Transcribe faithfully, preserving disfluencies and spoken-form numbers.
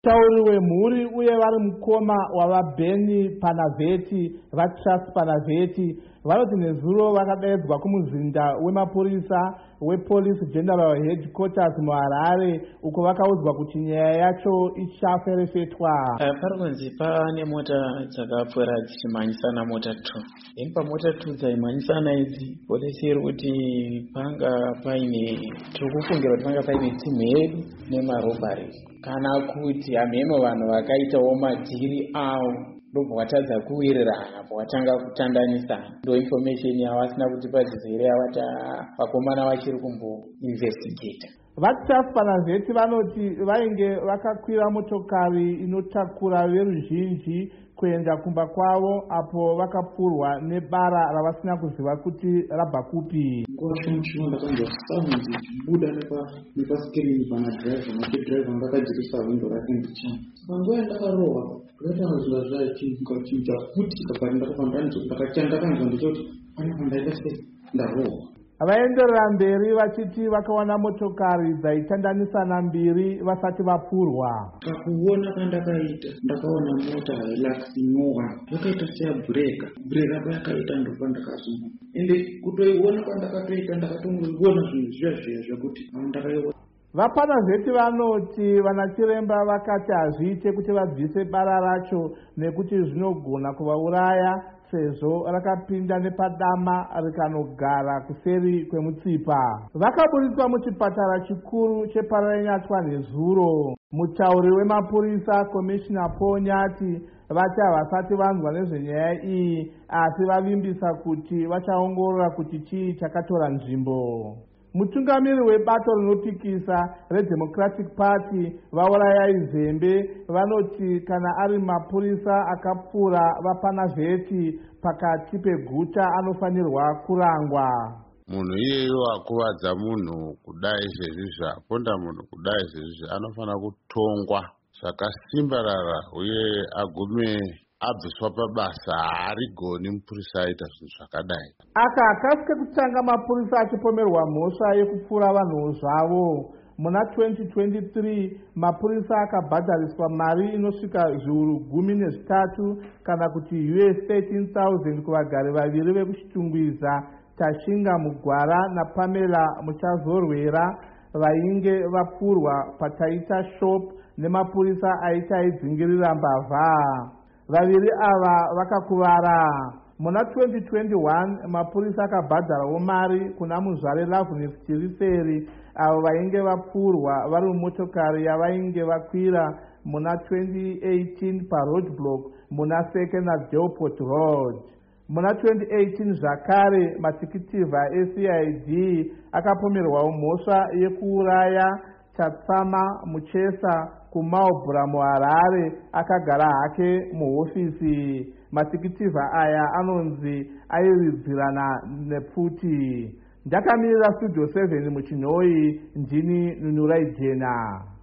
Tauri wemhuri uye vari mukoma wavaBenny Panaveti vaTrust Panaveti vanoti nezuro vakadaidzwa kumuzinda wemapurisa wePolice General Headquarters muHarare uko vakaudzwa kuti nyaya yacho ichaferefetwa. Pari kunzi pane mota dzakapfuura dzichimhanyisana mota two. Ini pamota two dzaimhanyisana idzi polisi iri kuti panga paine tiri kufungira kuti panga paine timhedu nemarobhari kana kuti hameno vanhu vakaitawo madhiri avo ndobva watadza kuwirirana pawatanga kutandanisana. Ndo information yavasina kuti padzizere yavata vakomana vachiri kumboinvestigata. VaTrust Panaveti vanoti vainge vakakwira motokari inotakura veruzhinji kuenda kumba kwavo apo vakapfurwa nebara ravasina kuziva kuti rabva kupi. Kwashamshima ndakanzwa sound ichibuda nepasikirini pana driver macho driver ngakadzikisa windo rake ndichana. Panguva ndakarohwa ndakatanga zvinhu zvaichiita futi kabari ndakafamba ndakachanda ndakanzwa ndichoti panapa ndaita sei ndarohwa. Vaenderera mberi vachiti vakawana motokari dzaitandanisana mbiri vasati vapfurwa. Pakuona kwandakaita ndakaona mota hailaksinyowa yakaita seyabreka breka payakaita ndopa ndakazungu ende kutoiona kwandakatoita ndakatongoiona zvinhu zviya zviya zvekuti ndakaiona. VaPanaveti vanoti vanachiremba vakati hazviite kuti vabvise bara racho nekuti zvinogona kuvauraya sezvo rakapinda nepadama rikanogara kuseri kwemutsipa. Vakaburiswa muchipatara chikuru cheParanyatwa nezuro. Mutauri wemapurisa Commissioner Paul Nyati vati havasati vanzwa nezvenyaya iyi asi vavimbisa kuti vachaongorora kuti chii chakatora nzvimbo. Mutungamiri webato rinopikisa reDemocratic Party vaurayai Zembe vanoti kana ari mapurisa akapfura vaPanaveti pakati peguta anofanirwa kurangwa. Munhu iyeyo akuvadza munhu kudai sezvizvi aponda munhu kudai sezvizvi anofanira kutongwa zvakasimbarara uye agume abviswa pabasa. Haarigoni mupurisa aita zvinhu zvakadai. Aka akasike kutanga mapurisa achipomerwa mhosva yekupfura vanhu zvavo. Muna twenty twenty-three mapurisa akabhadhariswa mari inosvika zviuru gumi nezvitatu kana kuti U S thirteen thousand kuvagari vaviri vekuchitungwiza Tashinga Mugwara naPamela Muchazorwera vainge vapfurwa paTaita Shop nemapurisa aita aidzingirira mbavha. Vaviri ava vakakuvara. Muna twenty twenty-one mapurisa akabhadharawo mari kuna muzvare Loveness Chiriseri avo vainge vapfurwa vari mumotokari yavainge vakwira muna twenty eighteen paroadblock muna second na Delport Road. Muna twenty eighteen zvakare matikitivha eC I D akapomerwawo mhosva yekuuraya Chatsama Muchesa kuMaubra muHarare akagara hake muhofisi. Matikitivha aya anonzi airidzirana nepfuti. Ndakamirira Studio seven muChinoi, ndini Nunurai Jena.